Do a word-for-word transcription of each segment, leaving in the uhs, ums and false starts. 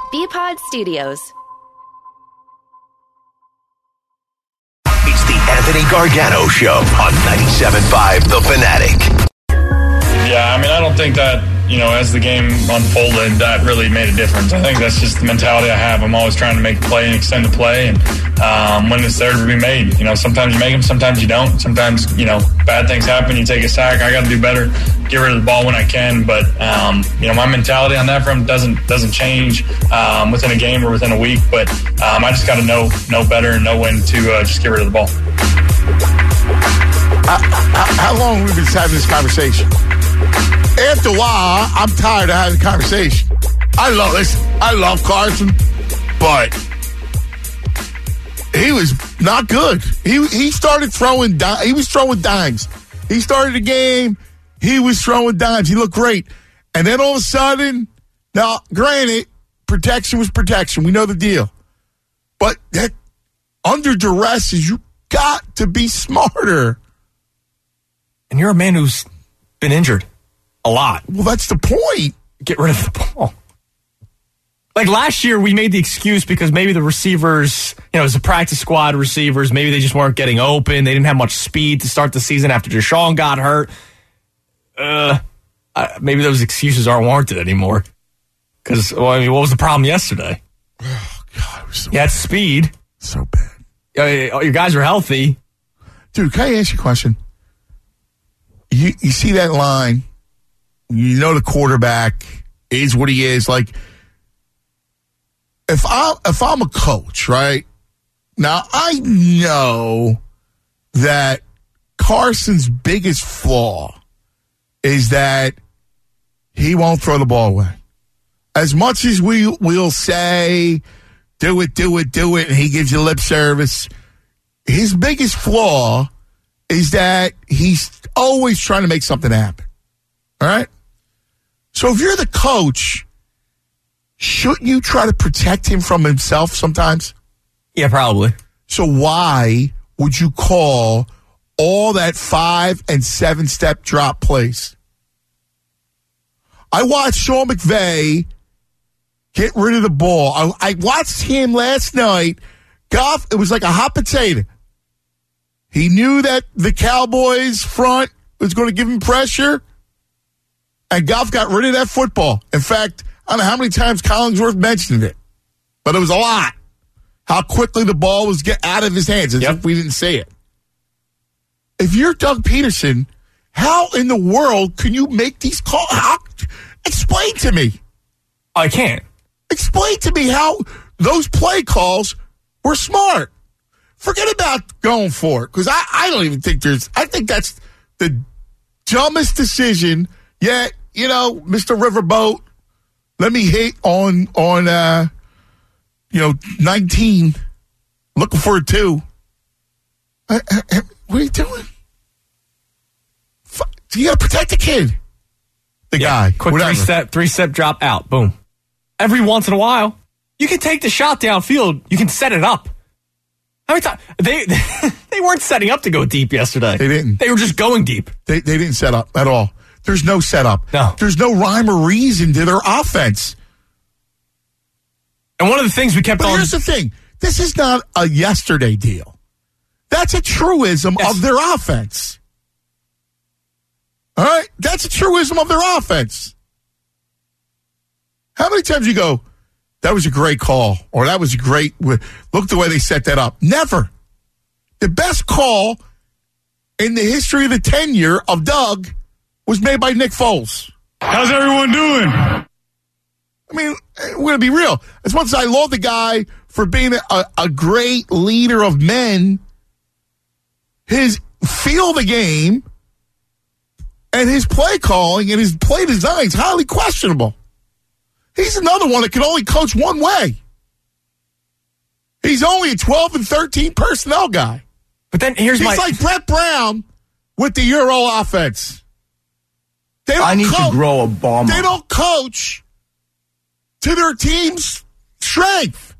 B-Pod Studios. It's the Anthony Gargano Show on ninety-seven point five The Fanatic. Yeah, I mean, I don't think that, you know, as the game unfolded, that really made a difference. I think that's just the mentality I have. I'm always trying to make the play and extend the play, and um, when it's there to be made. You know, sometimes you make them, sometimes you don't. Sometimes, you know, bad things happen, you take a sack. I got to do better, get rid of the ball when I can. But, um, you know, my mentality on that front doesn't doesn't change um, within a game or within a week. But um, I just got to know know better and know when to uh, just get rid of the ball. How, how, how long have we been having this conversation? After a while, I'm tired of having a conversation. I love listen, I love Carson, but he was not good. He he started throwing di- he was throwing dimes. He started the game, he was throwing dimes. He looked great. And then all of a sudden, now granted, protection was protection. We know the deal. But that under duress is you got to be smarter. And you're a man who's been injured a lot. Well, that's the point. Get rid of the ball. Like last year, we made the excuse because maybe the receivers, you know, it was a practice squad receivers. Maybe they just weren't getting open. They didn't have much speed to start the season after Deshaun got hurt. Uh, uh, maybe those excuses aren't warranted anymore. Because, well, I mean, what was the problem yesterday? Oh, God, it was so You had speed. So bad. Uh, your guys are healthy. Dude, can I ask you a question? You you see that line, you know the quarterback is what he is. Like, if, I, if I'm a coach, right? Now, I know that Carson's biggest flaw is that he won't throw the ball away. As much as we will say, do it, do it, do it, and he gives you lip service, his biggest flaw is that he's always trying to make something happen. All right? So if you're the coach, shouldn't you try to protect him from himself sometimes? Yeah, probably. So why would you call all that five and seven step drop plays? I watched Sean McVay get rid of the ball. I, I watched him last night. Goff, it was like a hot potato. He knew that the Cowboys front was going to give him pressure, and Goff got rid of that football. In fact, I don't know how many times Collinsworth mentioned it, but it was a lot. How quickly the ball was get out of his hands, as yep. if we didn't say it. If you're Doug Peterson, how in the world can you make these calls? How, explain to me. I can't. Explain to me how those play calls were smart. Forget about going for it, because I, I don't even think there's – I think that's the dumbest decision. Yet, you know, Mister Riverboat, let me hit on, on uh, you know, nineteen, looking for a two. I, I, what are you doing? You got to protect the kid. The yeah, guy. Quick whatever. three-step, three-step drop out. Boom. Every once in a while, you can take the shot downfield. You can set it up. How many times? They, they weren't setting up to go deep yesterday. They didn't. They were just going deep. They they didn't set up at all. There's no setup. No. There's no rhyme or reason to their offense. And one of the things we kept but on... here's the thing. This is not a yesterday deal. That's a truism yes. of their offense. All right? That's a truism of their offense. How many times you go, that was a great call, or that was a great, look the way they set that up. Never. The best call in the history of the tenure of Doug was made by Nick Foles. How's everyone doing? I mean, we're going to be real. As much as I love the guy for being a, a great leader of men, his feel of the game and his play calling and his play design is highly questionable. He's another one that can only coach one way. He's only a twelve and thirteen personnel guy. But then here's He's my... like Brett Brown with the Euro offense. They don't I need co- to grow a bomb. They don't coach to their team's strength.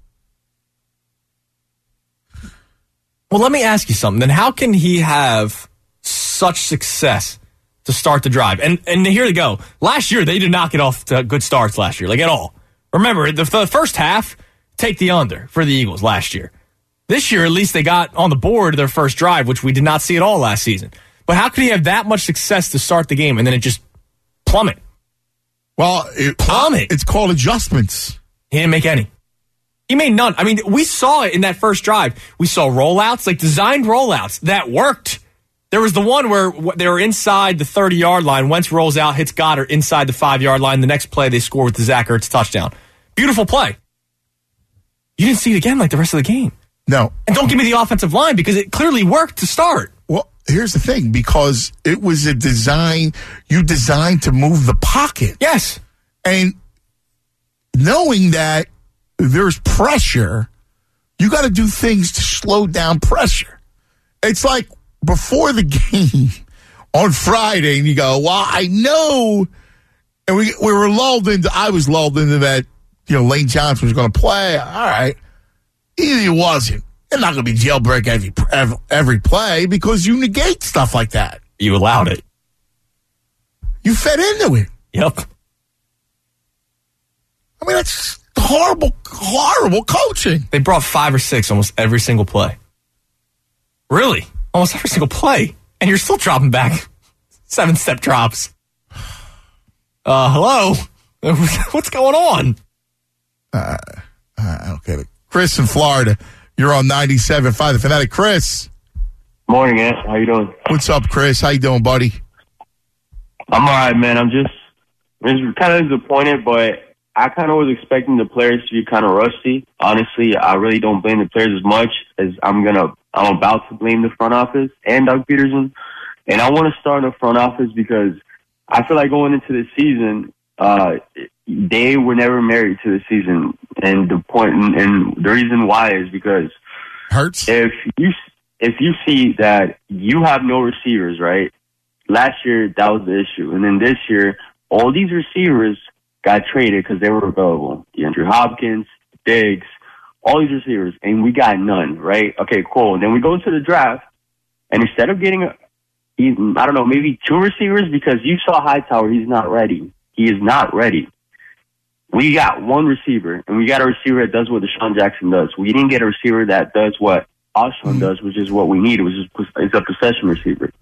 Well, let me ask you something. Then how can he have such success to start the drive? And and here they go. Last year, they did not get off to good starts last year, like at all. Remember, the, the first half, take the under for the Eagles last year. This year, at least they got on the board their first drive, which we did not see at all last season. But how could he have that much success to start the game and then it just plummet? Well, it, plummet. It's called adjustments. He didn't make any. He made none. I mean, we saw it in that first drive. We saw rollouts, like designed rollouts that worked. There was the one where they were inside the thirty-yard line. Wentz rolls out, hits Goddard inside the five-yard line. The next play, they score with the Zach Ertz touchdown. Beautiful play. You didn't see it again like the rest of the game. No. And don't give me the offensive line because it clearly worked to start. Well, here's the thing. Because it was a design, you designed to move the pocket. Yes. And knowing that there's pressure, you got to do things to slow down pressure. It's like before the game on Friday, and you go, well, I know, and we we were lulled into, I was lulled into that, you know, Lane Johnson was going to play. All right. He wasn't. It's not going to be jailbreak every, every every play because you negate stuff like that. You allowed it. You fed into it. Yep. I mean, that's horrible, horrible coaching. They brought five or six almost every single play. Really? Almost every single play. And you're still dropping back. Seven-step drops. Uh, hello? What's going on? Uh, uh, okay. Chris in Florida. You're on ninety-seven point five, The Fanatic. Chris. Morning, Ant. How you doing? What's up, Chris? How you doing, buddy? I'm all right, man. I'm just, I'm just kind of disappointed, but I kind of was expecting the players to be kind of rusty. Honestly, I really don't blame the players as much as I'm gonna. I'm about to blame the front office and Doug Peterson, and I want to start in the front office because I feel like going into the season, uh, they were never married to the season, and the point and, and the reason why is because Hurts. If you if you see that you have no receivers, right? Last year that was the issue, and then this year all these receivers got traded because they were available. DeAndre Hopkins, Diggs, all these receivers, and we got none, right? Okay, cool. And then we go to the draft, and instead of getting, a, I don't know, maybe two receivers, because you saw Hightower, he's not ready. He is not ready. We got one receiver, and we got a receiver that does what Deshaun Jackson does. We didn't get a receiver that does what Alshon does, which is what we need. It was just it's a possession receiver.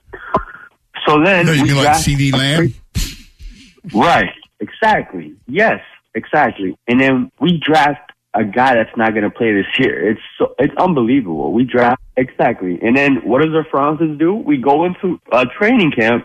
So then, no, you we mean like C D Lamb? Right. Exactly. Yes, exactly. And then we draft a guy that's not going to play this year. It's so, it's unbelievable. We draft exactly. And then what does our front office do? We go into a training camp.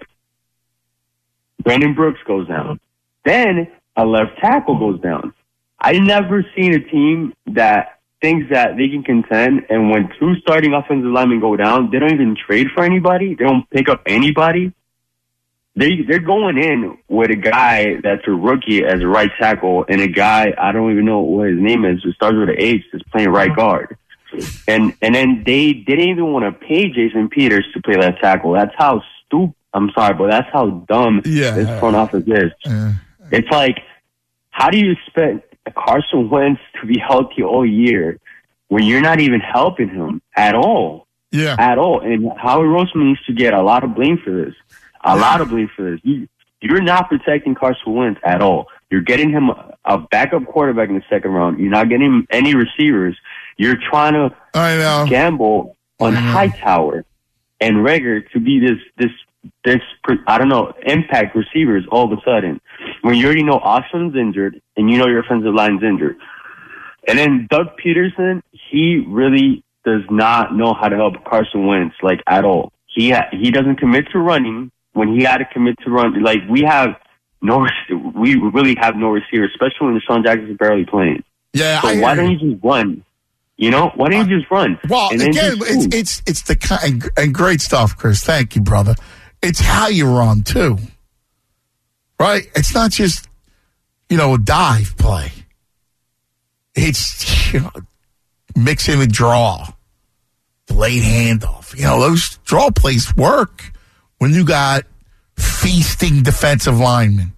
Brandon Brooks goes down. Then a left tackle goes down. I never seen a team that thinks that they can contend, and when two starting offensive linemen go down, they don't even trade for anybody. They don't pick up anybody. They, they're going in with a guy that's a rookie as a right tackle and a guy, I don't even know what his name is, who starts with an H, that's playing right guard. And and then they didn't even want to pay Jason Peters to play left tackle. That's how stupid, I'm sorry, but that's how dumb yeah. this front office is. Uh, it's like, how do you expect Carson Wentz to be healthy all year when you're not even helping him at all? Yeah. At all. And Howie Roseman needs to get a lot of blame for this. A lot of blame for this. You, you're not protecting Carson Wentz at all. You're getting him a backup quarterback in the second round. You're not getting him any receivers. You're trying to I know. gamble on I know. Hightower and Reagor to be this, this, this, I don't know, impact receivers all of a sudden. When you already know Austin's injured and you know your offensive line's injured. And then Doug Peterson, he really does not know how to help Carson Wentz, like, at all. He ha- he doesn't commit to running. When he had to commit to run, like, we have no, we really have no receivers, especially when Deshaun Jackson is barely playing. Yeah, so I why hear don't you. you just run? You know, why don't you just run? Well, and then again, just it's shoot? it's it's the kind and great stuff, Chris. Thank you, brother. It's how you run too, right? It's not just, you know, a dive play. It's, you know, mix in a draw, blade handoff. You know, those draw plays work when you got feasting defensive linemen.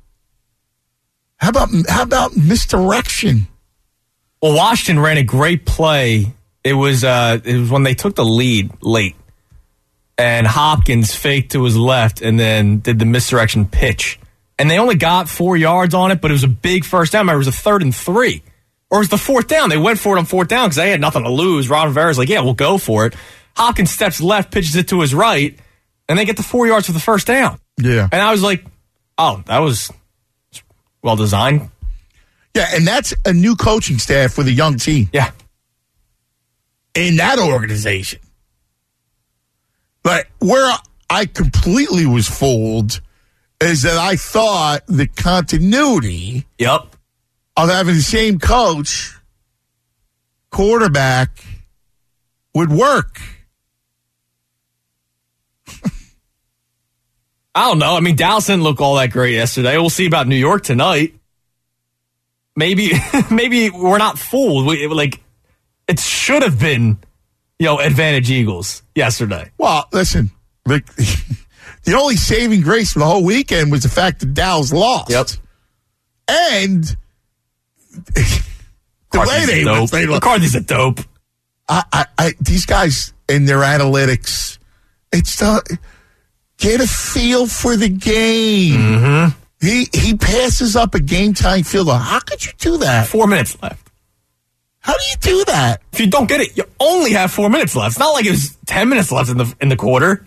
How about how about misdirection? Well, Washington ran a great play. It was uh, it was when they took the lead late, and Hopkins faked to his left and then did the misdirection pitch and they only got four yards on it, but it was a big first down. I remember it was a third and three. Or it was the fourth down. They went for it on fourth down because they had nothing to lose. Ron Rivera's like, yeah, we'll go for it. Hopkins steps left, pitches it to his right, and they get the four yards for the first down. Yeah. And I was like, oh, that was well designed. Yeah, and that's a new coaching staff with a young team. Yeah. In that organization. But where I completely was fooled is that I thought the continuity Yep. of having the same coach, quarterback, would work. I don't know. I mean, Dallas didn't look all that great yesterday. We'll see about New York tonight. Maybe maybe we're not fooled. We, like, it should have been, you know, advantage Eagles yesterday. Well, listen, the, the only saving grace for the whole weekend was the fact that Dallas lost. Yep. And the way they, dope. they look. McCarthy's a dope. I, I, I, these guys in their analytics, it's not, get a feel for the game. Mm-hmm. He he passes up a game time field goal. How could you do that? Four minutes left. How do you do that? If you don't get it, you only have four minutes left. It's not like it was ten minutes left in the in the quarter.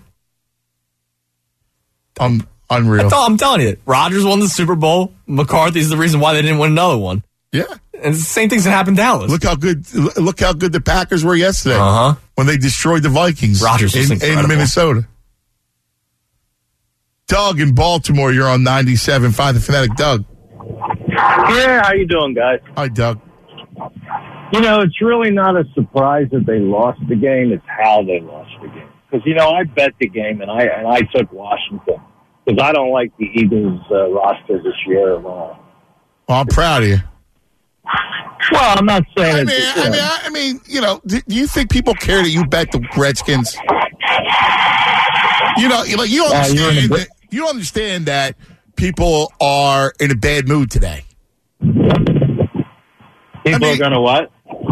Um, unreal. That's all I'm telling you. Rodgers won the Super Bowl. McCarthy's the reason why they didn't win another one. Yeah. And it's the same things that happened in Dallas. Look how good look how good the Packers were yesterday uh-huh. when they destroyed the Vikings Rodgers was in, incredible. in Minnesota. Doug in Baltimore, you're on ninety-seven point five, The Fanatic. Doug. Yeah, how you doing, guys? Hi, Doug. You know, it's really not a surprise that they lost the game. It's how they lost the game. Because, you know, I bet the game, and I and I took Washington. Because I don't like the Eagles' uh, roster this year at all. Well, I'm proud of you. Well, I'm not saying... I mean, it's, I mean, I, I mean, you know, do, do you think people care that you bet the Redskins? You know, like you understand uh, that, you understand that people are in a bad mood today. People I mean, are going to what?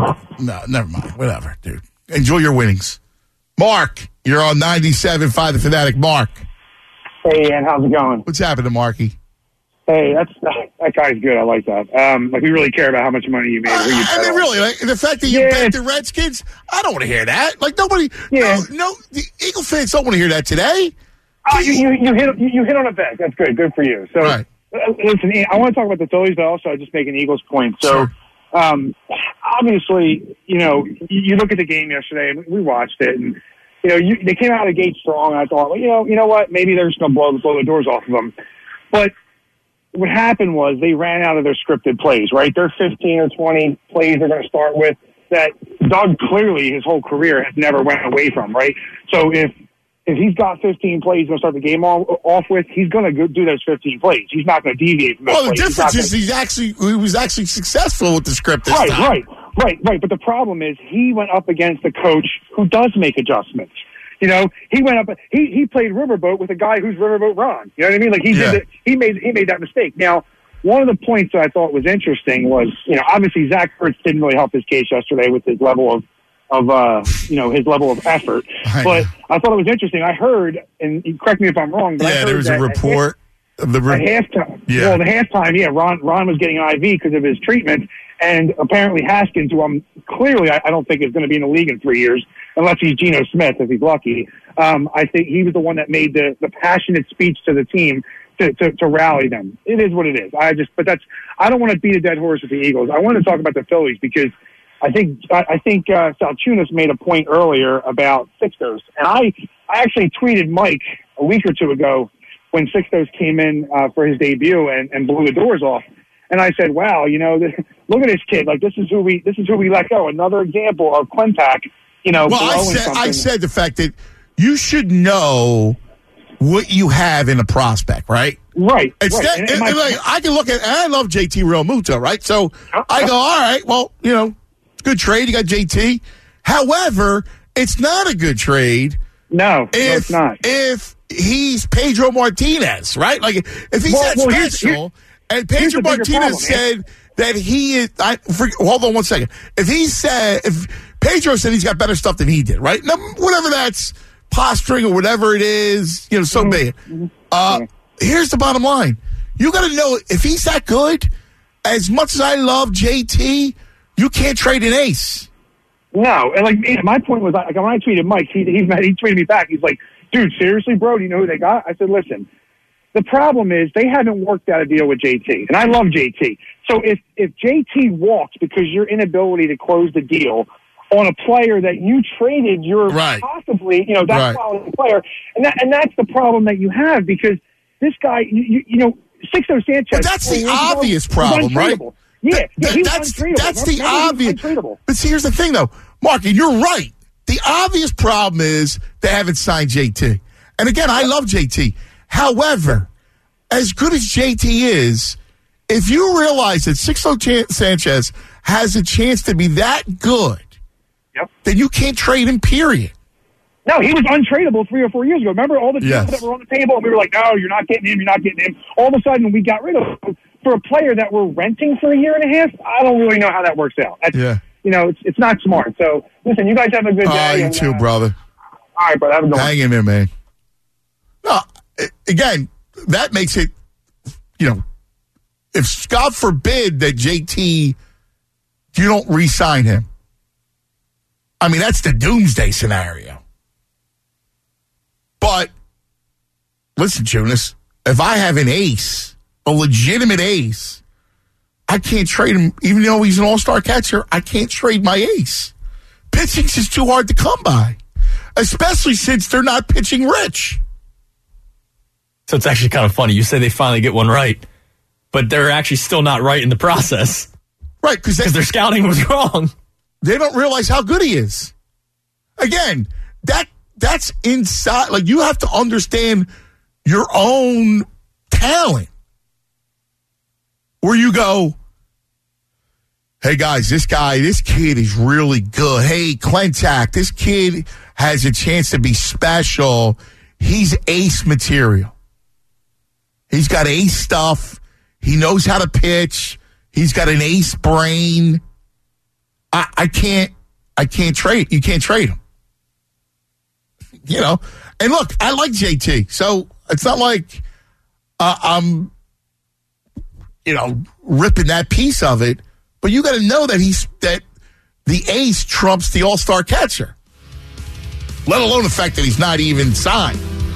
No, never mind. Whatever, dude. Enjoy your winnings. Mark, you're on ninety-seven point five, The Fanatic. Mark. Hey, Ian, how's it going? What's happening, Marky? Hey, that's that guy's good. I like that. Um, like we really care about how much money you made. Uh, who you I bet mean, on. really, like, the fact that you Yeah. bet the Redskins, I don't want to hear that. Like nobody, Yeah. no, no, the Eagle fans don't want to hear that today. Oh, you, you, you hit you, you hit on a bet. That's good. Good for you. So, Right. uh, listen, Ian, I want to talk about the Phillies, but also I just make an Eagles point. So, Sure. um, obviously, you know, you, you look at the game yesterday, and we watched it, and you know, you, they came out of the gate strong. And I thought, well, you know, you know what? Maybe they're just going to blow, blow the doors off of them. But what happened was they ran out of their scripted plays, right? Their fifteen or twenty plays they're going to start with that Doug clearly his whole career has never went away from, right? So if if he's got fifteen plays to start the game off, off with, he's going to do those fifteen plays. He's not going to deviate from those Well, the plays. difference He's is not he's actually he was actually successful with the script this Right, time. right, right, right. But the problem is he went up against a coach who does make adjustments. You know, he went up. He he played Riverboat with a guy who's Riverboat Ron. You know what I mean? Like he Yeah. did. The, he made he made that mistake. Now, one of the points that I thought was interesting was, you know, obviously Zach Ertz didn't really help his case yesterday with his level of of uh you know his level of effort. I But know. I thought it was interesting. I heard, and correct me if I'm wrong, but I Yeah, heard there was that a report of the at re- halftime. Yeah. Well, the halftime, yeah, Ron Ron was getting I V because of his treatment, and apparently Haskins, who I'm clearly I, I don't think is going to be in the league in three years unless he's Geno Smith if he's lucky. Um, I think he was the one that made the, the passionate speech to the team to, to, to rally them. It is what it is. I just, but that's I don't want to beat a dead horse with the Eagles. I want to talk about the Phillies because I think I, I think uh, Salchunas made a point earlier about Sixtos, and I I actually tweeted Mike a week or two ago when Sixtos came in uh, for his debut and, and blew the doors off. And I said, "Wow, you know, this, look at this kid. Like this is who we this is who we let go. Another example of Quintac. You know, Well, I blowing said something." I said the fact that you should know what you have in a prospect, right? Right. It's right. that, And- it- and my- it- like, I can look at, and I love J T Realmuto, right? So I go, all right, well, you know, good trade. You got J T. However, it's not a good trade no, no, if it's not. if he's Pedro Martinez, right? Like if he's Well- that well, here's- special, and here's Pedro the bigger Martinez problem, man. said that he is. I, for, hold on one second. If he said, if Pedro said he's got better stuff than he did, right? Now, whatever that's posturing or whatever it is, you know, so be it. Uh, here's the bottom line. You got to know if he's that good, as much as I love J T, you can't trade an ace. No, and like my point was, like when I tweeted Mike, he he, he tweeted me back. He's like, "Dude, seriously, bro? Do you know who they got?" I said, "Listen, the problem is they haven't worked out a deal with J T, and I love J T. So if if J T walks because your inability to close the deal on a player that you traded, you're right. possibly you know that right. quality player, and that and that's the problem that you have because this guy, you you, you know, Sixto Sanchez. But that's the obvious ago, problem, right? Yeah, that, yeah, he was that's untradeable. that's the Remember, obvious. But see, here's the thing, though, Mark, and you're right. The obvious problem is they haven't signed J T. And again, I love J T. However, as good as J T is, if you realize that Sixto Sanchez has a chance to be that good, yep. then you can't trade him, period. No, he was untradeable three or four years ago. Remember all the deals yes. that were on the table, and we were like, no, you're not getting him, you're not getting him. All of a sudden, we got rid of him. For a player that we're renting for a year and a half, I don't really know how that works out. That's, yeah. You know, it's it's not smart. So, listen, you guys have a good day. Oh, you and, too, uh, brother. All right, brother. Have a good one. Hang in there, man. No, again, that makes it, you know, if God forbid that J T, you don't re-sign him. I mean, that's the doomsday scenario. But, listen, Jonas, if I have an ace, a legitimate ace, I can't trade him, even though he's an all-star catcher, I can't trade my ace. Pitching's just too hard to come by, especially since they're not pitching rich. So it's actually kind of funny. You say they finally get one right, but they're actually still not right in the process. Right, because their scouting was wrong. They don't realize how good he is. Again, that that's inside. Like, you have to understand your own talent. Where you go, hey, guys, this guy, this kid is really good. Hey, Klentak, this kid has a chance to be special. He's ace material. He's got ace stuff. He knows how to pitch. He's got an ace brain. I, I can't, I can't trade. You can't trade him. You know, and look, I like J T, so it's not like uh, I'm, you know, ripping that piece of it. But you got to know that he's that the ace trumps the all-star catcher. Let alone the fact that he's not even signed.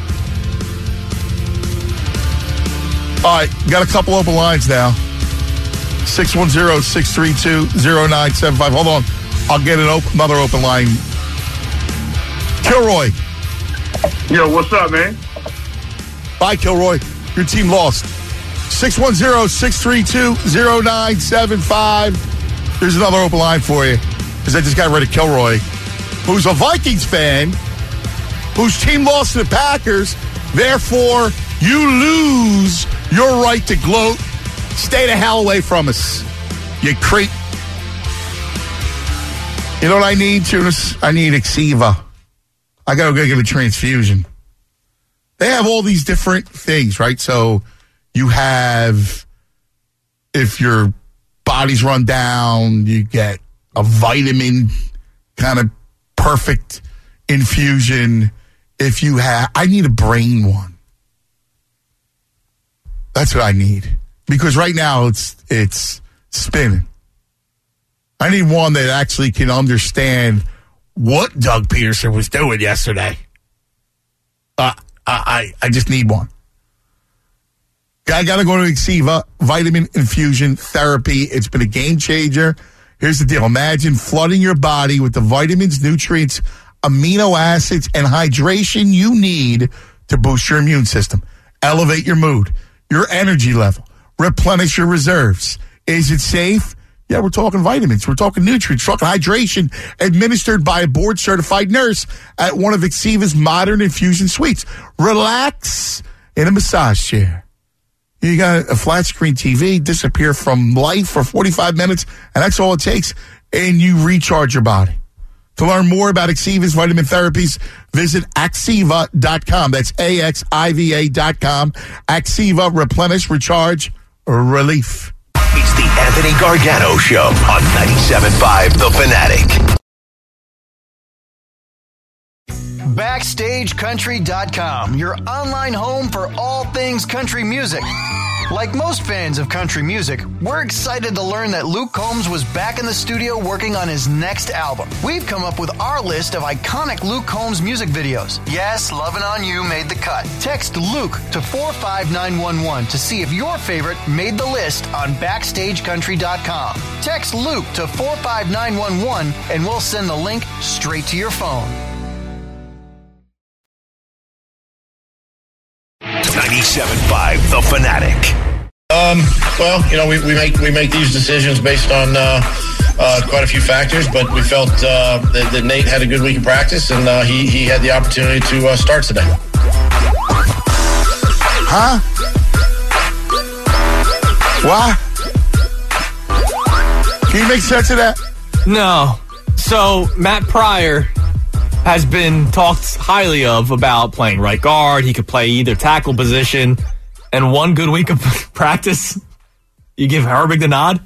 All right, got a couple open lines now. six one zero, six three two, zero nine seven five. Hold on. I'll get an op- another open line. Kilroy. Yo, what's up, man? Bye, Kilroy. Your team lost. six one zero, six three two, zero nine seven five. There's another open line for you. Because I just got rid of Kilroy, who's a Vikings fan, whose team lost to the Packers. Therefore, you lose your right to gloat. Stay the hell away from us, you creep. You know what I need, Tunis? I need Exiva. I gotta go get a transfusion. They have all these different things, right? So you have, if your body's run down, you get a vitamin kind of perfect infusion. If you have, I need a brain one. That's what I need. Because right now it's it's spinning. I need one that actually can understand what Doug Peterson was doing yesterday. Uh, I, I I just need one. I got to go to Exiva, vitamin infusion therapy. It's been a game changer. Here's the deal. Imagine flooding your body with the vitamins, nutrients, amino acids, and hydration you need to boost your immune system, elevate your mood, your energy level, replenish your reserves. Is it safe? Yeah, we're talking vitamins. We're talking nutrients. We're talking hydration administered by a board-certified nurse at one of Exiva's modern infusion suites. Relax in a massage chair. You got a flat screen T V, disappear from life for forty-five minutes, and that's all it takes, and you recharge your body. To learn more about Exiva's vitamin therapies, visit Axiva dot com. That's A X I V A dot com. Axiva, replenish, recharge, relief. It's the Anthony Gargano Show on ninety-seven point five The Fanatic. Backstage Country dot com, your online home for all things country music. Like most fans of country music, we're excited to learn that Luke Combs was back in the studio working on his next album. We've come up with our list of iconic Luke Combs music videos. Yes, Lovin' On You made the cut. Text Luke to four five nine one one to see if your favorite made the list on backstage country dot com. Text Luke to four five nine one one and we'll send the link straight to your phone. ninety-seven point five The Fanatic. Um, well, you know, we, we make we make these decisions based on uh, uh, quite a few factors, but we felt uh, that, that Nate had a good week of practice, and uh, he he had the opportunity to uh, start today. Huh? Why? Can you make sense of that? No. So Matt Pryor has been talked highly of about playing right guard. He could play either tackle position. And one good week of practice, you give Herbig the nod?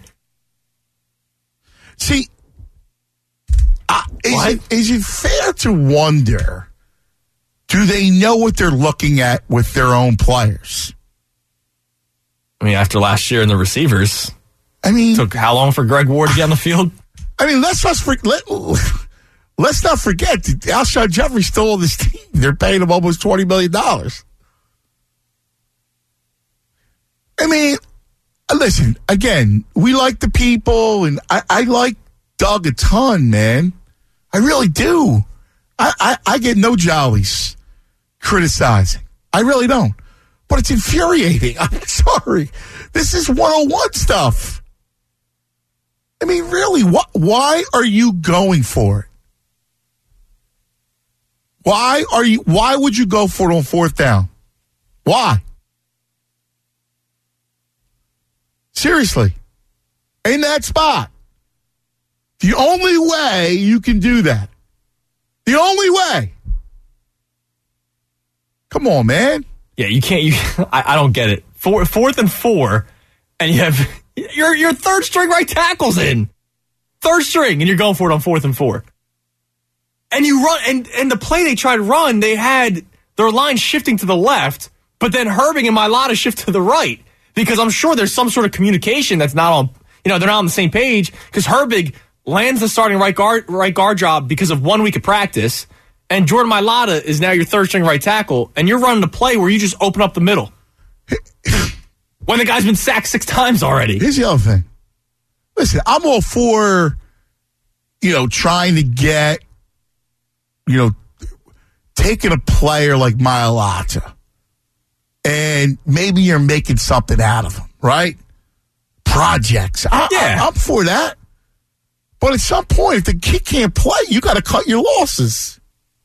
See, uh, is, it, is it fair to wonder, do they know what they're looking at with their own players? I mean, after last year and the receivers, I mean, took how long for Greg Ward to get on the field? I mean, let's not forget. Let, let's not forget that Alshon Jeffrey's still on this team. They're paying him almost twenty million dollars. I mean, listen, again, we like the people, and I, I like Doug a ton, man. I really do. I, I, I get no jollies criticizing. I really don't. But it's infuriating. I'm sorry. This is one oh one stuff. I mean, really, wh- why are you going for it? Why are you? Why would you go for it on fourth down? Why? Seriously, in that spot. The only way you can do that. The only way. Come on, man. Yeah, you can't. You, I, I don't get it. Four, fourth and four, and you have your your third string right tackles in, third string, and you're going for it on fourth and four. And you run, and and the play they tried to run, they had their line shifting to the left, but then Herbig and Mailata shift to the right. Because I'm sure there's some sort of communication that's not on, you know, they're not on the same page. Because Herbig lands the starting right guard right guard job because of one week of practice, and Jordan Mailata is now your third string right tackle, and you're running a play where you just open up the middle when the guy's been sacked six times already. Here's the other thing. Listen, I'm all for, you know, trying to get, you know, taking a player like Mailata. And maybe you're making something out of them, right? Projects. I, yeah. I, I'm for that. But at some point, if the kid can't play, you got to cut your losses.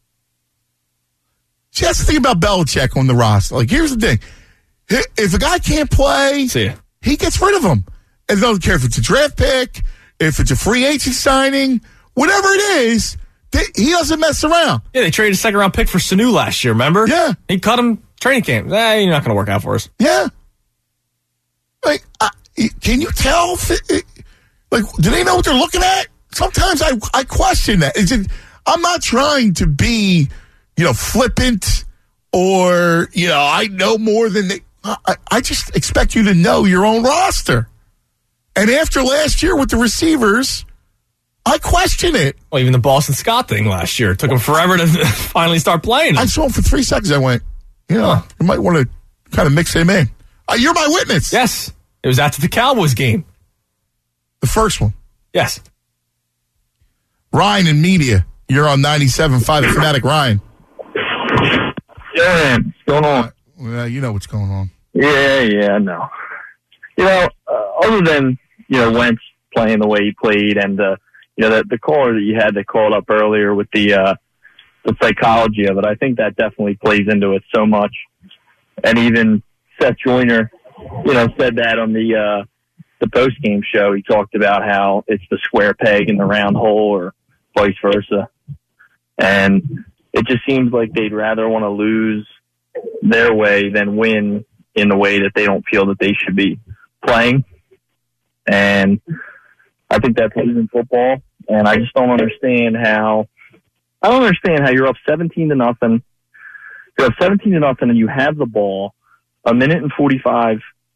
See, that's the thing about Belichick on the roster. Like, here's the thing. If a guy can't play, he gets rid of him. And they don't care if it's a draft pick, if it's a free agent signing, whatever it is, they, he doesn't mess around. Yeah, they traded a second-round pick for Sanu last year, remember? Yeah. He cut him training camp. Eh, you're not going to work out for us. Yeah. Like, I, can you tell? If it, it, like, do they know what they're looking at? Sometimes I, I question that. Is it, I'm not trying to be, you know, flippant or, you know, I know more than they. I, I just expect you to know your own roster. And after last year with the receivers, I question it. Well, even the Boston Scott thing last year. It took him forever to finally start playing. I saw him for three seconds. I went, you know, huh. you might want to kind of mix him in. Uh, you're my witness. Yes. It was after the Cowboys game. The first one. Yes. Ryan in media. You're on ninety-seven point five The Fanatic. Ryan. Yeah, man. What's going on? Well, you know what's going on. Yeah, yeah, I know. You know, uh, other than, you know, Wentz playing the way he played and, uh, you know, the, the caller that you had that called up earlier with the, uh, the psychology of it, I think that definitely plays into it so much. And even Seth Joyner, you know, said that on the, uh, the post-game show. He talked about how it's the square peg in the round hole or vice versa. And it just seems like they'd rather want to lose their way than win in the way that they don't feel that they should be playing. And I think that's losing football. And I just don't understand how, I don't understand how you're up seventeen to nothing. You're up seventeen to nothing and you have the ball a minute and forty-five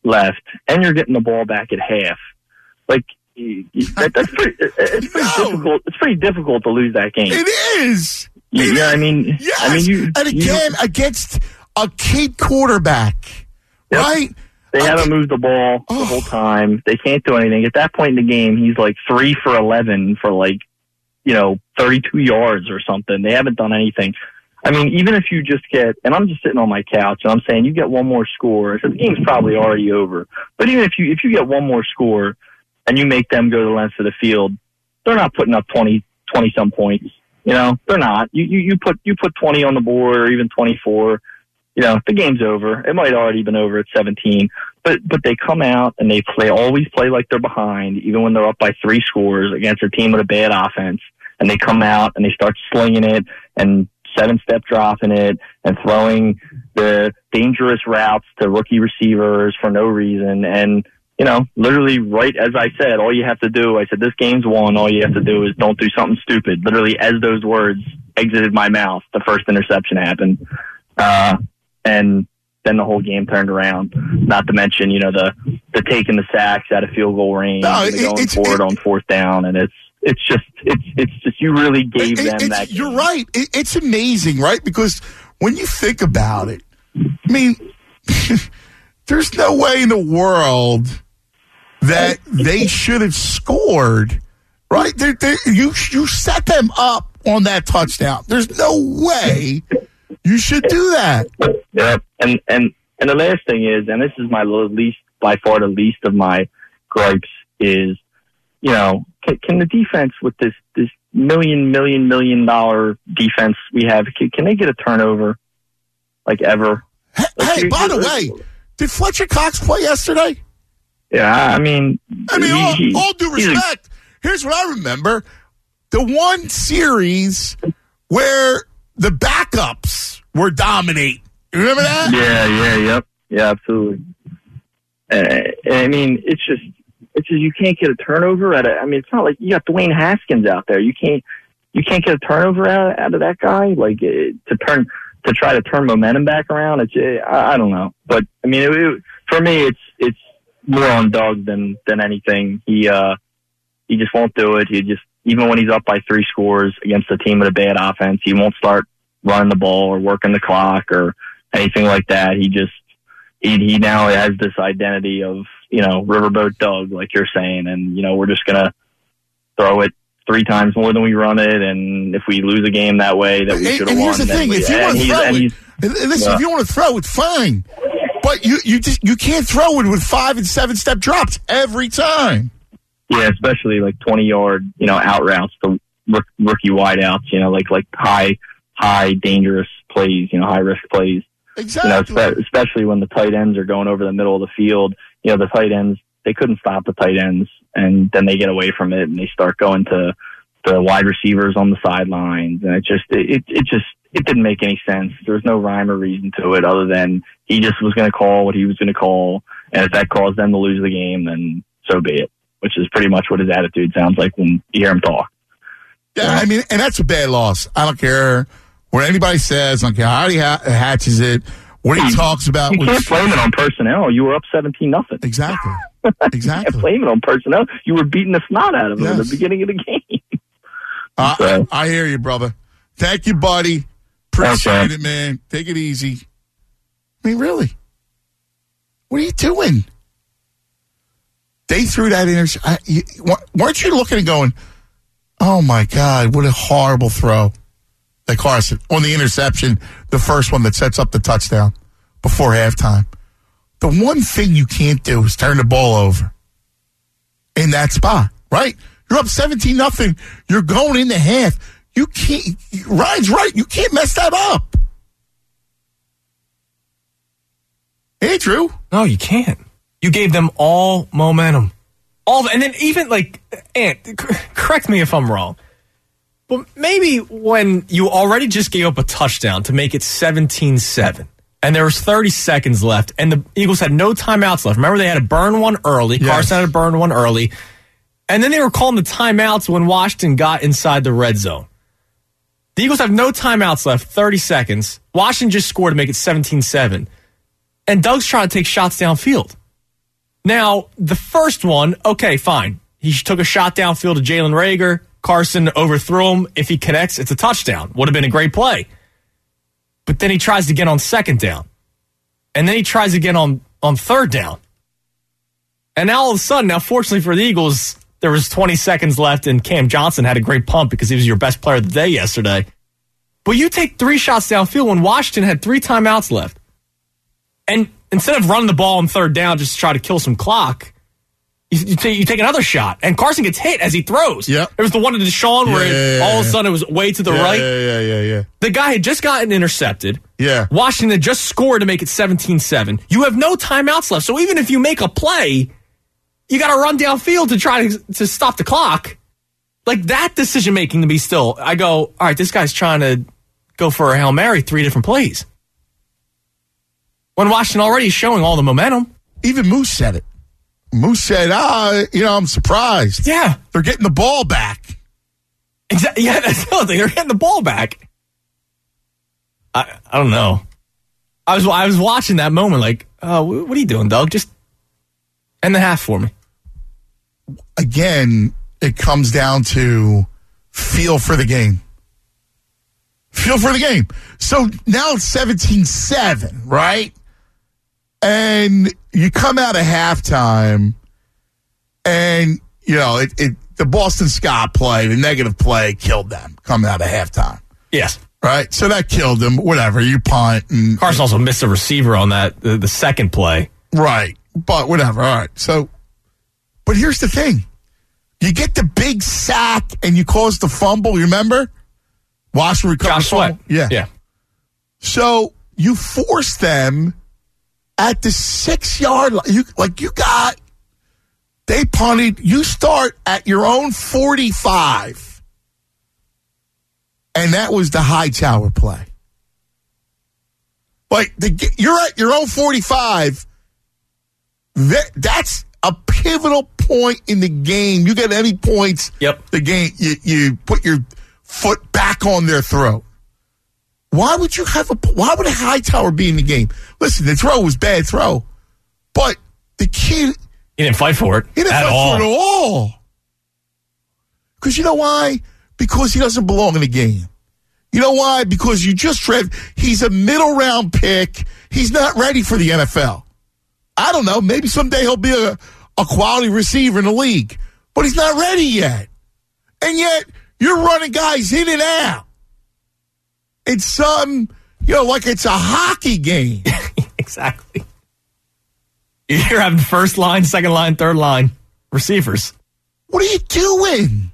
left, and you're getting the ball back at half. Like you, you, that, that's pretty. It's pretty no. difficult. It's pretty difficult to lose that game. It is. You, it yeah, is. I mean, yes. I mean, you, and again you, against a kid quarterback, yep. right? They I, haven't moved the ball oh. the whole time. They can't do anything. At that point in the game, he's like three for eleven for like, you know, thirty-two yards or something. They haven't done anything. I mean, even if you just get, and I'm just sitting on my couch and I'm saying you get one more score, I said the game's probably already over. But even if you if you get one more score and you make them go the length of the field, they're not putting up twenty, twenty some points. You know, they're not. You, you, you put, you put twenty on the board or even twenty-four, you know, the game's over. It might already been over at seventeen, but, but they come out and they play, always play like they're behind, even when they're up by three scores against a team with a bad offense. And they come out and they start slinging it and seven step dropping it and throwing the dangerous routes to rookie receivers for no reason. And, you know, literally right as I said, all you have to do, I said, this game's won. All you have to do is don't do something stupid. Literally as those words exited my mouth, the first interception happened. Uh, and then the whole game turned around. Not to mention, you know, the, the taking the sacks out of field goal range no, and it, going for it on fourth down. And it's, it's just, it's, it's just, you really gave it, them that. You're right. It, it's amazing, right? Because when you think about it, I mean, there's no way in the world that they should have scored, right? They're, they're, you you set them up on that touchdown. There's no way you should do that. Yeah, and and and the last thing is, and this is my least, by far the least of my gripes, is, you know, can, can the defense with this this million million million dollar defense we have, can, can they get a turnover like ever? Hey, like, hey by the way, did Fletcher Cox play yesterday? Yeah, I mean, I mean, all, he, all due respect. Here's what I remember: the one series where the backups were dominating. You remember that? Yeah, yeah, yep, yeah, absolutely. Uh, I mean, it's just, it's just you can't get a turnover at a. I mean, it's not like you got Dwayne Haskins out there. You can't, you can't get a turnover out, out of that guy. Like uh, to turn, to try to turn momentum back around. It's, uh, I, I don't know, but I mean, it, it, for me, it's, it's. more on Doug than than anything. He uh he just won't do it. He just, even when he's up by three scores against a team with a bad offense, he won't start running the ball or working the clock or anything like that. He just he he now has this identity of, you know, Riverboat Doug, like you're saying, and you know, we're just gonna throw it three times more than we run it, and if we lose a game that way that we should have won. And here's the thing: we, if you want to throw and it, and listen, yeah. if you want to throw it, fine. But you, you just you can't throw it with five and seven step drops every time. Yeah, especially like twenty yard, you know, out routes to rook, rookie wideouts. You know, like like high high dangerous plays. You know, high risk plays. Exactly. You know, especially when the tight ends are going over the middle of the field. You know, the tight ends, they couldn't stop the tight ends, and then they get away from it and they start going to the wide receivers on the sidelines, and it just it it just. It didn't make any sense. There was no rhyme or reason to it other than he just was going to call what he was going to call. And if that caused them to lose the game, then so be it, which is pretty much what his attitude sounds like when you hear him talk. Yeah, I mean, and that's a bad loss. I don't care what anybody says. I don't care how he ha- hatches it, what he talks about. You with can't blame it on personnel. You were up seventeen nothing. Exactly. Exactly. You can't blame it on personnel. You were beating the snot out of them yes. at the beginning of the game. uh, so. I, I hear you, brother. Thank you, buddy. Appreciate okay. it, man. Take it easy. I mean, really? What are you doing? They threw that interception. Weren't you looking and going, oh, my God, what a horrible throw. Like Carson, on the interception, the first one that sets up the touchdown before halftime. The one thing you can't do is turn the ball over in that spot, right? You're up seventeen nothing. You're going into half. You can't, Ryan's right. You can't mess that up. Hey, Drew. No, you can't. You gave them all momentum. All, and then even like, Ant, correct me if I'm wrong, but maybe when you already just gave up a touchdown to make it seventeen seven, and there was thirty seconds left, and the Eagles had no timeouts left. Remember, they had to burn one early. Yes. Carson had to burn one early. And then they were calling the timeouts when Washington got inside the red zone. The Eagles have no timeouts left, thirty seconds. Washington just scored to make it seventeen seven. And Doug's trying to take shots downfield. Now, the first one, okay, fine. He took a shot downfield to Jalen Reagor. Carson overthrew him. If he connects, it's a touchdown. Would have been a great play. But then he tries again on second down. And then he tries again on, on third down. And now all of a sudden, now fortunately for the Eagles, there was twenty seconds left and Cam Johnson had a great pump because he was your best player of the day yesterday. But you take three shots downfield when Washington had three timeouts left. And instead of running the ball on third down just to try to kill some clock, you, you, take, you take another shot. And Carson gets hit as he throws. Yep. There was the one to Deshaun yeah, where yeah, it, yeah, all of a yeah. sudden it was way to the yeah, right. Yeah, yeah, yeah, yeah. The guy had just gotten intercepted. Yeah. Washington had just scored to make it seventeen seven. You have no timeouts left. So even if you make a play, you got to run downfield to try to, to stop the clock. Like that decision making to me still, I go, all right, this guy's trying to go for a Hail Mary three different plays. When Washington already is showing all the momentum. Even Moose said it. Moose said, ah, you know, I'm surprised. Yeah. They're getting the ball back. Exactly. Yeah, that's the other thing. They're getting the ball back. I I don't know. I was I was watching that moment like, oh, what are you doing, Doug? Just end the half for me. Again, it comes down to feel for the game. Feel for the game. So now it's seventeen seven, right? And you come out of halftime and, you know, it, it the Boston Scott play, the negative play killed them coming out of halftime. Yes. Right? So that killed them. Whatever. You punt. And, Carson also missed a receiver on that, the, the second play. Right. But whatever. All right. So, but here's the thing. You get the big sack and you cause the fumble. You remember? Washington recovered. Josh Sweat. Yeah. Yeah. So you force them at the six-yard line. You, like you got, they punted. You start at your own forty-five. And that was the Hightower play. Like, the, you're at your own forty-five. That, that's a pivotal point in the game. You get any points, yep. the game, you, you put your foot back on their throat. Why would you have a, why would a Hightower be in the game? Listen, the throw was bad throw, but the kid, he didn't fight for it. He didn't at fight all. for it at all. Because you know why? Because he doesn't belong in the game. You know why? Because you just read, he's a middle round pick. He's not ready for the N F L. I don't know. Maybe someday he'll be a, a quality receiver in the league, but he's not ready yet. And yet you're running guys in and out. It's some, you know, like it's a hockey game. Exactly. You're having first line, second line, third line receivers. What are you doing?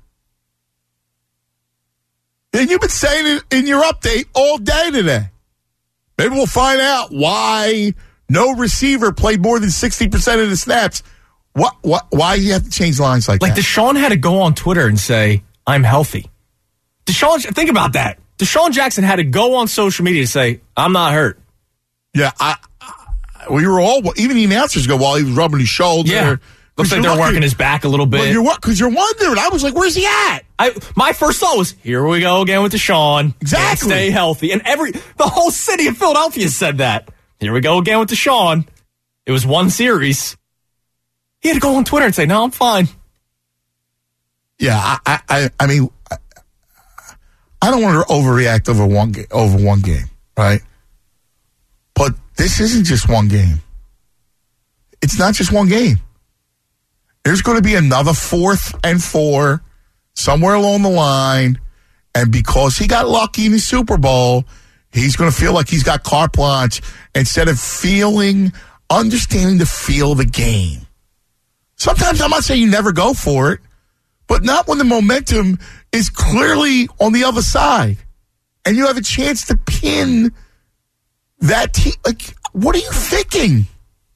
And you've been saying it in your update all day today. Maybe we'll find out why no receiver played more than sixty percent of the snaps. What? What? Why do you have to change lines like, like that? Like Deshaun had to go on Twitter and say, I'm healthy. Deshaun, think about that. Deshaun Jackson had to go on social media to say, I'm not hurt. Yeah, I, I, we were all, even the announcers go while he was rubbing his shoulder. Yeah. Looks like they're working his back a little bit. Well, you're what? Because you're wondering. I was like, where's he at? I, my first thought was, here we go again with Deshaun. Exactly. Can't stay healthy. And every the whole city of Philadelphia said that. Here we go again with Deshaun. It was one series. He had to go on Twitter and say, no, I'm fine. Yeah, I, I, I mean, I, I don't want to overreact over one game, over one game, right? But this isn't just one game. It's not just one game. There's going to be another fourth and four somewhere along the line. And because he got lucky in the Super Bowl, he's going to feel like he's got carte blanche instead of feeling, understanding to feel the game. Sometimes I'm not saying you never go for it, but not when the momentum is clearly on the other side. And you have a chance to pin that team. Like, what are you thinking?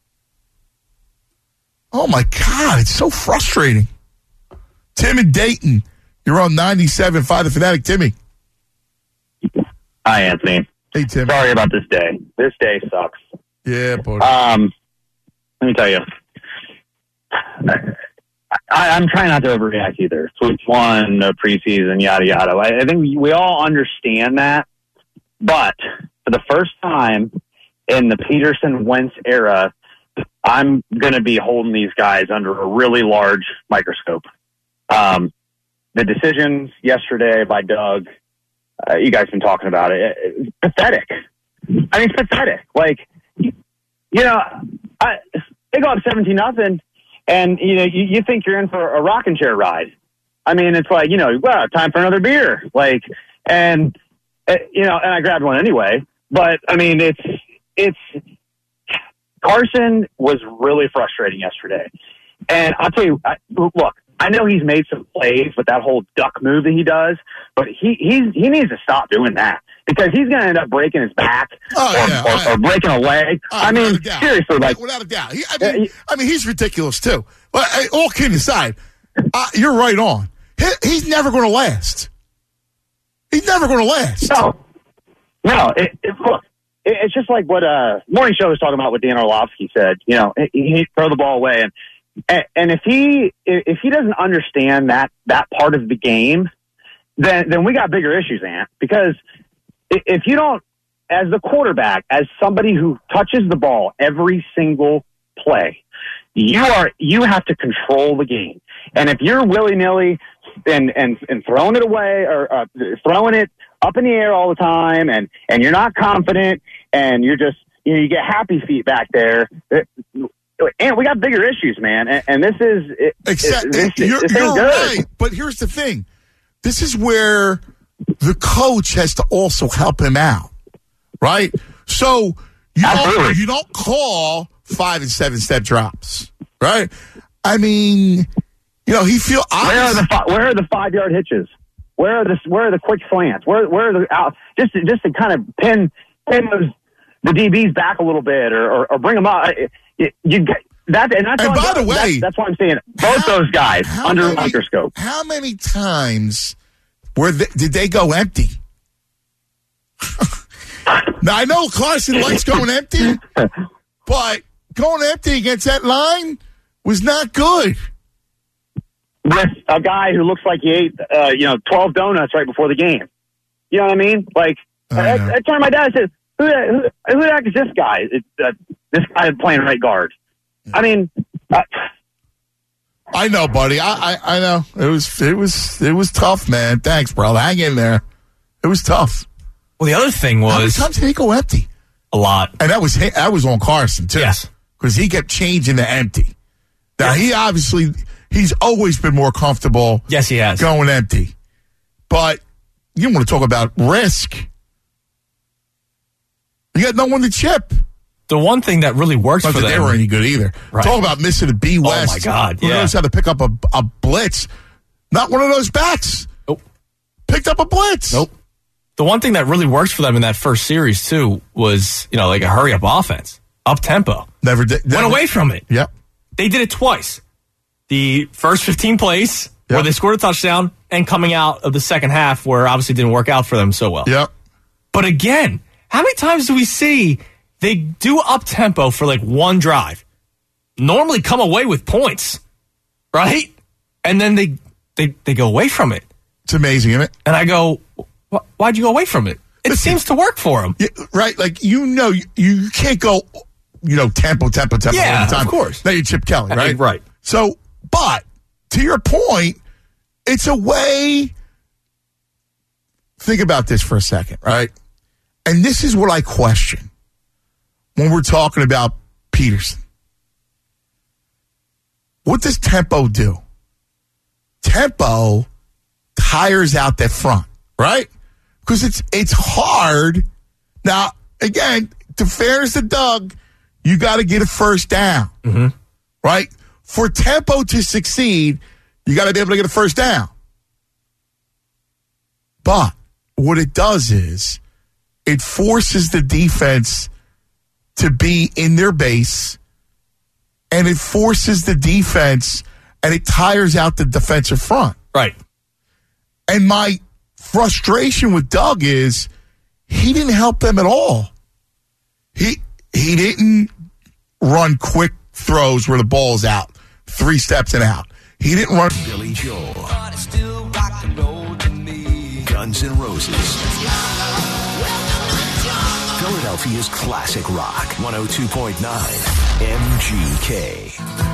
Oh, my God, it's so frustrating. Tim and Dayton, you're on ninety-seven point five The Fanatic. Timmy. Hi, Anthony. Hey, Tim. Sorry about this day. This day sucks. Yeah, boy. Um, let me tell you. I, I'm trying not to overreact either. It's week one, no preseason, yada, yada. I, I think we, we all understand that. But for the first time in the Peterson-Wentz era, I'm going to be holding these guys under a really large microscope. Um, the decisions yesterday by Doug, uh, you guys been talking about it. It's pathetic. I mean, it's pathetic. Like, you, you know, I, they go up seventeen nothing, and you know, you, you think you're in for a rocking chair ride. I mean, it's like, you know, well, time for another beer. Like, and uh, you know, and I grabbed one anyway. But I mean, it's it's Carson was really frustrating yesterday, and I'll tell you, I, look. I know he's made some plays with that whole duck move that he does, but he he's, he needs to stop doing that because he's going to end up breaking his back oh, or, yeah, or, I, or breaking a leg. Oh, I mean, seriously, like without a doubt. He, I, mean, uh, I mean, he's ridiculous too. But uh, all kidding aside, uh, you're right on. He, he's never going to last. He's never going to last. No, no. It, it, look, it, it's just like what uh, Morning Show was talking about. What Dan Orlovsky said. You know, he, he throw the ball away and. And if he if he doesn't understand that that part of the game, then then we got bigger issues, Ant. Because if you don't, as the quarterback, as somebody who touches the ball every single play, you are you have to control the game. And if you're willy nilly and and and throwing it away or uh, throwing it up in the air all the time, and and you're not confident, and you're just you know you get happy feet back there. It, And we got bigger issues, man. And, and this is it, Except, it, this, you're, this you're good. right. But here's the thing: this is where the coach has to also help him out, right? So you don't, you don't call five and seven step drops, right? I mean, you know, he feel where are the where are the five yard hitches? Where are the where are the quick slants? Where where are the out? Just to, just to kind of pin pin those the D Bs back a little bit, or or, or bring them up. You, you get that, and that's and by the that's, way, that's why I'm saying both how, those guys under many, a microscope. How many times were they, did they go empty? Now I know Carson likes going empty, but going empty against that line was not good. With a guy who looks like he ate, uh, you know, twelve donuts right before the game. You know what I mean? Like I, I turned to my dad and said, "Who the, who, who the heck is this guy? It, uh, this guy playing right guard." I mean, uh, I know, buddy. I, I I know it was it was it was tough, man. Thanks, bro. Hang in there. It was tough. Well, the other thing was how many times did he go empty? A lot, and that was that was on Carson too. Yes, because he kept changing the empty. Now yes. he obviously he's always been more comfortable. Yes, he has going empty. But you want to talk about risk? You got no one to chip. The one thing that really works Not for that them. They were any good either. Right. Talk about missing a B West. Oh my God! Who yeah. knows how to pick up a, a blitz? Not one of those backs. Nope. Picked up a blitz. Nope. The one thing that really works for them in that first series too was, you know, like a hurry up offense, up tempo. Never did. Never. Went away from it. Yep. They did it twice. The first fifteen plays yep. where they scored a touchdown, and coming out of the second half where obviously didn't work out for them so well. Yep. But again, how many times do we see they do up tempo for like one drive, normally come away with points, right? And then they they they go away from it. It's amazing, isn't it? And I go, why'd you go away from it? It Listen, seems to work for them. Yeah, right, like, you know, you, you can't go, you know, tempo, tempo, tempo yeah, all the time. of course. Now you're Chip Kelly, right? I mean, right. So, but, to your point, it's a way, think about this for a second, right? And this is what I question when we're talking about Peterson. What does tempo do? Tempo tires out that front, right? Because it's it's hard. Now, again, to fairness to Doug, you got to get a first down, mm-hmm. right? For tempo to succeed, you got to be able to get a first down. But what it does is it forces the defense to be in their base, and it forces the defense, and it tires out the defensive front. Right. And my frustration with Doug is he didn't help them at all. He he didn't run quick throws where the ball's out, three steps and out. He didn't run. Billy Joel. Guns N' Roses. Philadelphia's classic rock. one oh two point nine M G K.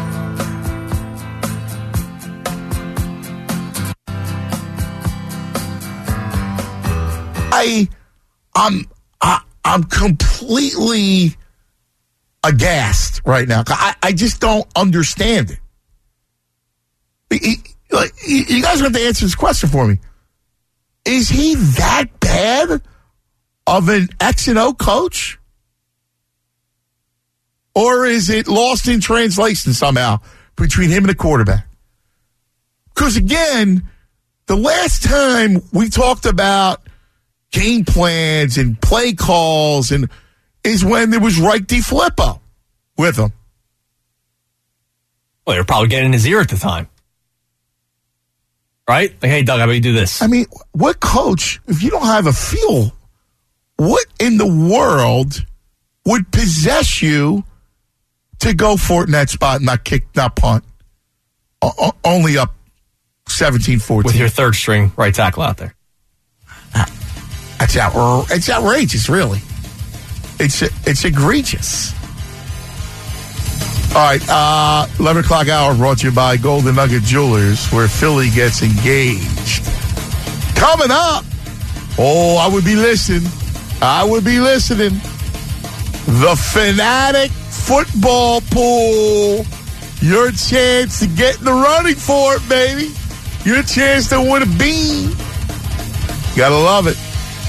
I, I'm, I, I'm completely aghast right now. I, I just don't understand it. He, like, you guys have to answer this question for me. Is he that bad of an X and O coach? Or is it lost in translation somehow between him and the quarterback? Because again, the last time we talked about game plans and play calls and is when there was Reich DiFilippo with him. Well, they were probably getting in his ear at the time. Right? Like, hey, Doug, how about you do this? I mean, what coach, if you don't have a feel, what in the world would possess you to go for it in that spot and not kick, not punt? O- only up seventeen fourteen. With your third string right tackle out there. That's out, it's outrageous, really. It's it's egregious. All right, uh, eleven o'clock hour brought to you by Golden Nugget Jewelers, where Philly gets engaged. Coming up, oh, I would be listening. I would be listening. The Fanatic Football Pool. Your chance to get in the running for it, baby. Your chance to win a bean. Gotta love it.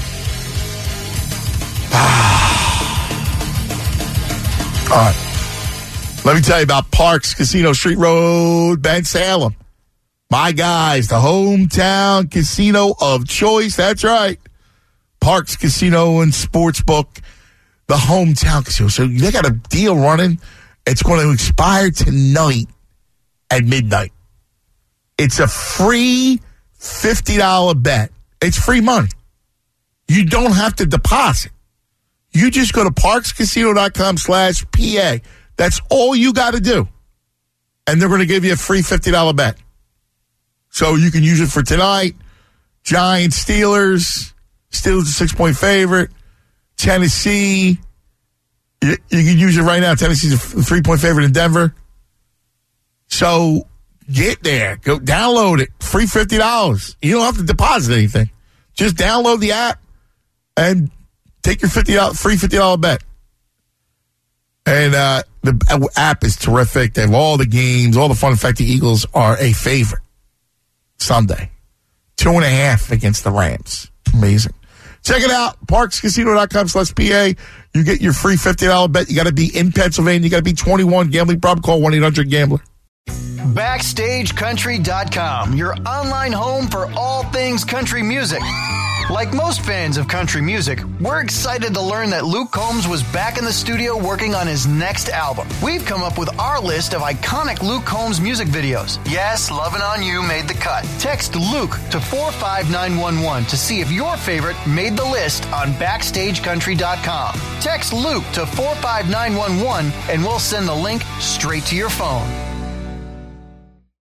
All right. Let me tell you about Parks Casino Street Road, Ben Salem. My guys, the hometown casino of choice. That's right. Parks Casino and Sportsbook, the hometown casino. So they got a deal running. It's going to expire tonight at midnight. It's a free fifty dollars bet. It's free money. You don't have to deposit. You just go to parkscasino.com slash PA. That's all you got to do. And they're going to give you a free fifty dollars bet. So you can use it for tonight. Giants, Steelers. Steelers a six-point favorite. Tennessee. You, you can use it right now. Tennessee's a three-point favorite in Denver. So get there. Go download it. Free fifty dollars. You don't have to deposit anything. Just download the app and take your fifty dollars free fifty dollars bet. And uh, the app is terrific. They have all the games, all the fun. In fact, the Eagles are a favorite Sunday. Two and a half against the Rams. Amazing. Check it out. parkscasino.com slash PA. You get your free fifty dollars bet. You got to be in Pennsylvania. You got to be twenty-one. Gambling problem? Call one eight hundred gambler. Backstage Country dot com, your online home for all things country music. Like most fans of country music, we're excited to learn that Luke Combs was back in the studio working on his next album. We've come up with our list of iconic Luke Combs music videos. Yes, Lovin' On You made the cut. Text Luke to four five nine one one to see if your favorite made the list on Backstage Country dot com. Text Luke to four five nine one one and we'll send the link straight to your phone.